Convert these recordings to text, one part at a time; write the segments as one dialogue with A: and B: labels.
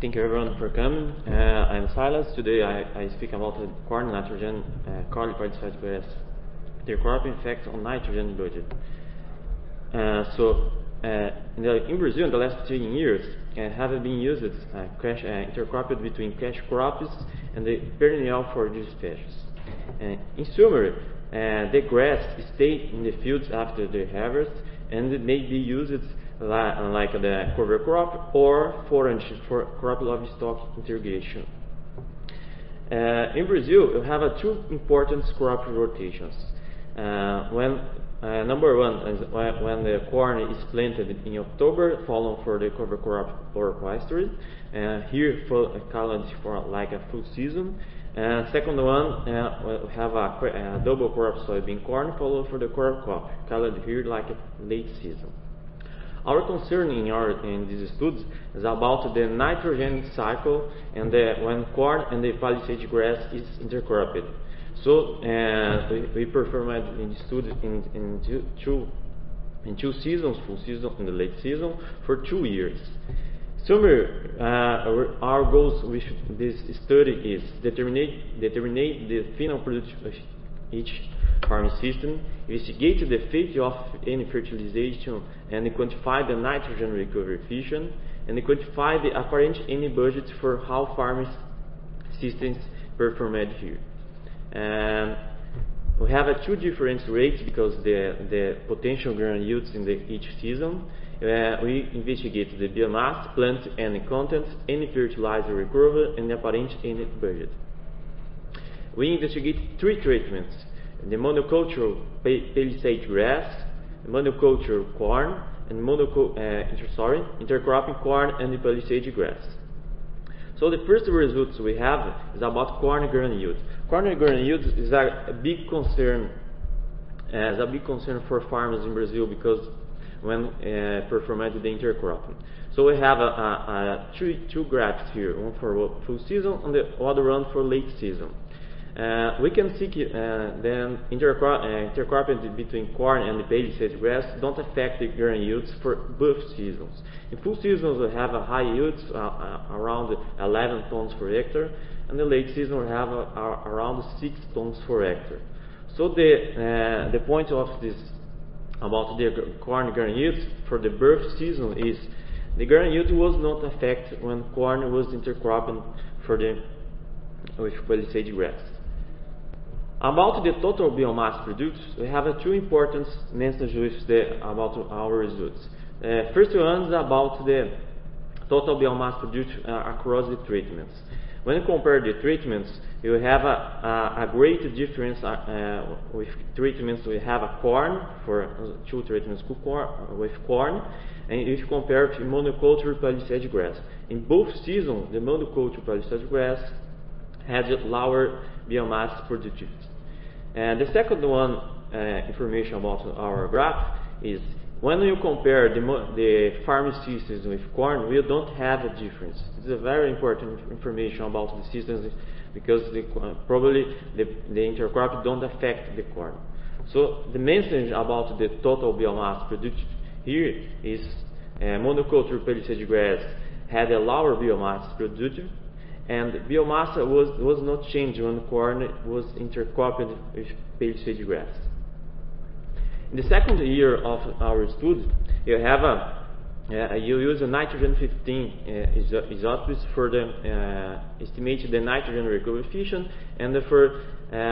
A: Thank you everyone for coming. I'm Silas. Today I speak about the corn nitrogen corn participatory grass, the crop effect on nitrogen budget. In Brazil, in the last 10 years, have been used intercropped between cash crops and the perennial forage species. In summer, the grass stay in the fields after the harvest and it may be used like the cover crop or forage for crop livestock irrigation. In Brazil, you have two important crop rotations. Number one is when the corn is planted in October, followed for the cover crop or pasture. Here for like a full season. Second one, we have a double crop soybean corn, followed for the cover crop, called here like a late season. Our concern in these studies is about the nitrogen cycle and when corn and the palisade grass is intercropped. So we performed in study in two seasons, full season and the late season, for 2 years. Summer, our goals with this study is determine the final product of each farming system, investigate the effect of any fertilization, and quantify the nitrogen recovery efficiency, and quantify the apparent any budget for how farming systems performed here. We have two different rates because the potential grain yields in each season. We investigate the biomass, plant any contents, any fertilizer recovery, and apparent any budget. We investigate 3 treatments: the monoculture palisade grass, monoculture corn, and intercropping corn and the palisade grass. So the first results we have is about corn grain yield. Corn grain yield is a big concern. For farmers in Brazil because when performed the intercropping. So we have two graphs here, one for full season and the other one for late season. We can see then intercropping between corn and the palisade grass don't affect the grain yields for both seasons. In full seasons we have a high yields around 11 tons per hectare, and the late season we have around 6 tons per hectare. So the point of this about the corn grain yield for the birth season is the grain yield was not affected when corn was intercropping with palisade grass. About the total biomass produced, we have two important messages about our results. First one is about the total biomass produced across the treatments. When you compare the treatments, you have a great difference with treatments. We have a corn for 2 treatments with corn, and if you compare to monoculture palisade grass, in both seasons, the monoculture palisade grass had lower biomass productivity. And the second one, information about our graph is when you compare the farming systems with corn, we don't have a difference. It's a very important information about the systems because probably the intercrop don't affect the corn. So the message about the total biomass produced here is monoculture palisade grass had a lower biomass produced, and biomass was not changed when corn was intercropped with palisade grass. In the second year of our study, you have you use a nitrogen 15 isotopes for the estimate the nitrogen recovery efficiency and for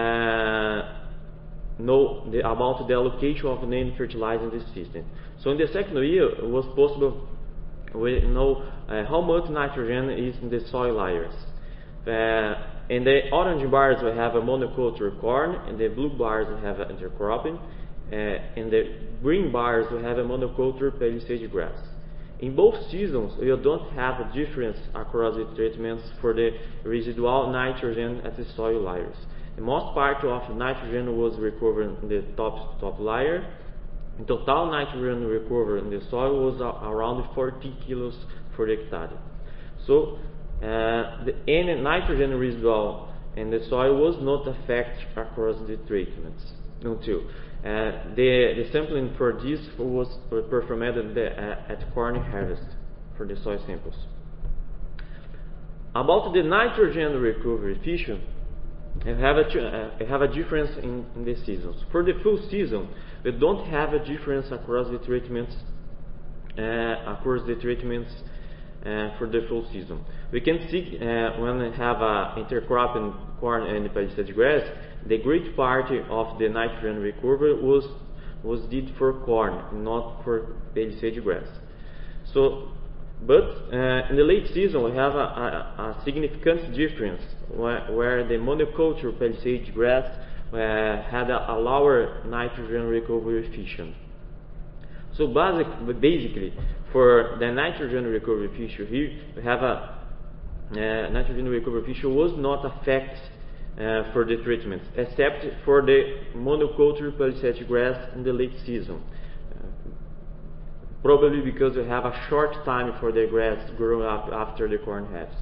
A: know about the allocation of main fertilizer in the system. So in the second year, it was possible we know how much nitrogen is in the soil layers. In the orange bars we have a monoculture corn, in the blue bars we have intercropping, in the green bars we have a monoculture palisade grass. In both seasons you don't have a difference across the treatments for the residual nitrogen at the soil layers. The most part of nitrogen was recovered in the top layer. In total nitrogen recovered in the soil was around 40 kilos per hectare. So any nitrogen residual in the soil was not affected across the treatments until the sampling for this was performed at corn harvest for the soil samples. About the nitrogen recovery efficient, I have a difference in the seasons. For the full season, we don't have a difference across the treatments. For the full season, we can see when we have intercropping corn and palisade grass, the great part of the nitrogen recovery was did for corn, not for palisade grass. So, but in the late season, we have a significant difference where the monoculture palisade grass had a lower nitrogen recovery efficient. So basically, for the nitrogen recovery efficient here, we have a nitrogen recovery efficient was not affected for the treatments, except for the monoculture palisade grass in the late season. Probably because we have a short time for the grass grow up after the corn harvest.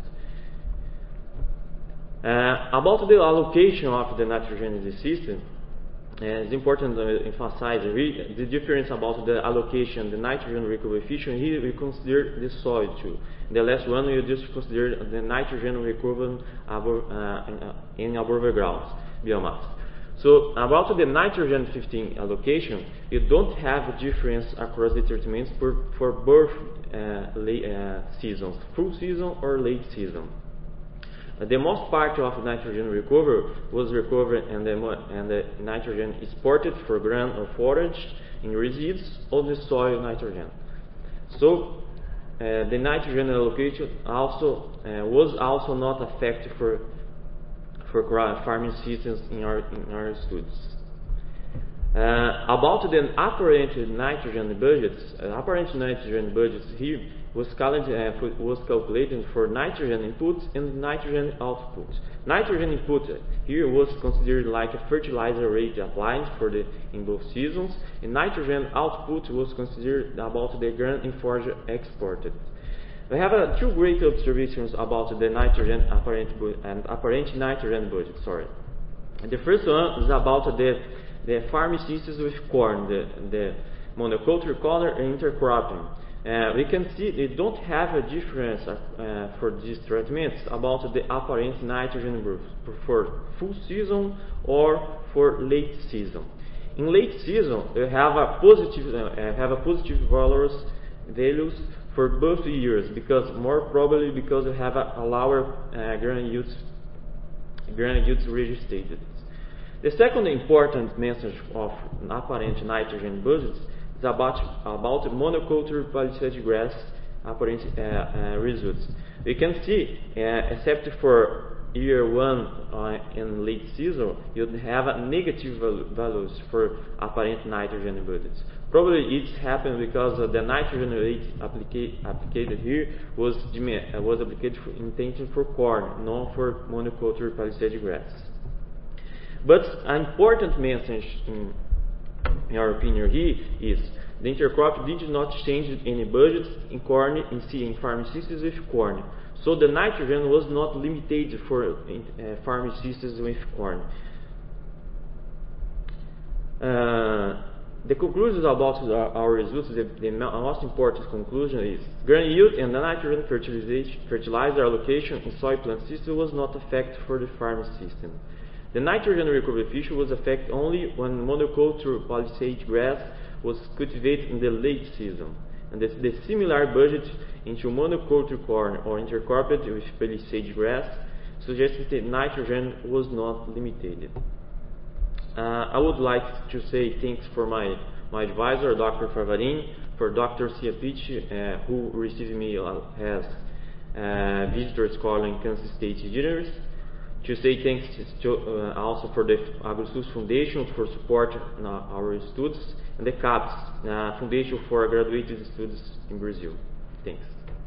A: About the allocation of the nitrogen in the system, it's important to emphasize the difference about the allocation, the nitrogen recovery efficient. Here we consider the soil too. The last one we just consider the nitrogen recovery in above ground biomass. So about the nitrogen 15 allocation, you don't have a difference across the treatments for both seasons, full season or late season. The most part of nitrogen recovery was recovered and the nitrogen exported for grain or forage in residues of the soil nitrogen. So the nitrogen allocation was also not affected for farming systems in our studies. About the apparent nitrogen budgets here was calculated for nitrogen input and nitrogen output. Nitrogen input here was considered like a fertilizer rate applied in both seasons, and nitrogen output was considered about the grain and forage exported. We have two great observations about the nitrogen apparent nitrogen budget. The first one is about the farming systems with corn, the monoculture color and intercropping. We can see they don't have a difference for these treatments about the apparent nitrogen for full season or for late season. In late season, we have a positive values for both years, because more probably because we have a lower grain yields registered. The second important message of apparent nitrogen budgets is about monoculture palisade grass apparent results. We can see, except for year one in late season, you'd have a negative values for apparent nitrogen budgets. Probably it's happened because the nitrogen rate applied here was applied intention for corn, not for monoculture palisade grass. But an important message in our opinion here is the intercrop did not change any budgets in corn in farming systems with corn. So the nitrogen was not limited for farming systems with corn. The conclusions about our results, the most important conclusion is grain yield and the nitrogen fertilizer allocation in soil plant system was not affected for the farming system. The nitrogen recovery efficiency was affected only when monoculture palisade grass was cultivated in the late season, and the similar budget into monoculture corn or intercropped with palisade grass suggests that nitrogen was not limited. I would like to say thanks for my advisor, Dr. Favarin, for Dr. Ciapicci, who received me as visitor scholar in Kansas State University. To say thanks to also for the AgroSUS Foundation for support our students, and the CAPES Foundation for Graduate Students in Brazil. Thanks.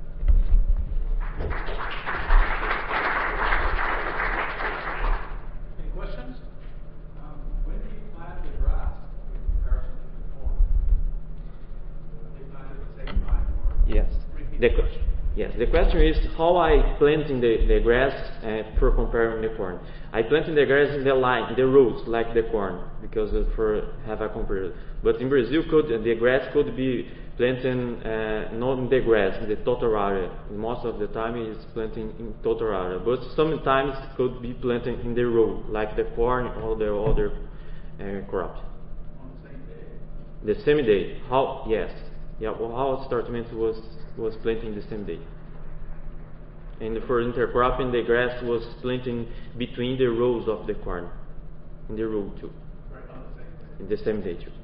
B: Any questions? When do you plant the grass in comparison to the corn? Are they planted at the same time?
A: Yes.
B: Repeat the question.
A: Yes, the question is how I planting the grass for comparing the corn. I planting the grass in the line, the rows, like the corn, because for have a comparison. But in Brazil, the grass could be planting not in the grass, in the total area. Most of the time it's planting in total area, but sometimes it could be planting in the row, like the corn or the other crop.
B: On the same day?
A: The same day. How? Yes. Yeah. Well, our startment was planting the same day. And for intercropping, the grass was planting between the rows of the corn, in the row too.
B: Right on the same day?
A: In the same day too.